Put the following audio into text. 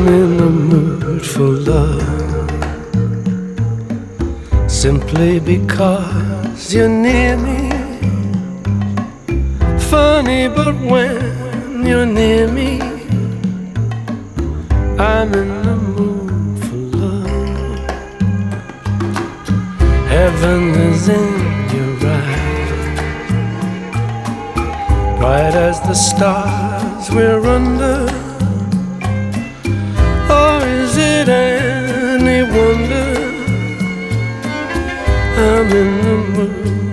I'm in the mood for love, simply because you're near me. Funny, but when you're near me, I'm in the mood for love. Heaven is in your eyes, bright as the stars we're under. Or is it any wonder I'm in the mood